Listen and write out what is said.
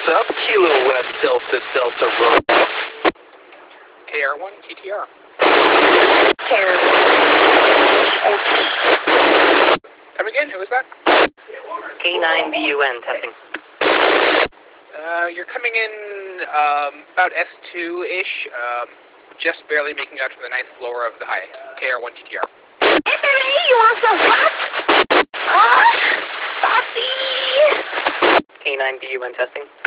What's up, Kilo West Delta Delta Road? KR1 TTR. Come again, who was that? K9BUN testing. You're coming in about S2-ish, just barely making out to the 9th floor of the high. KR1 TTR. FMA, you want some what? Saucy! K9BUN testing.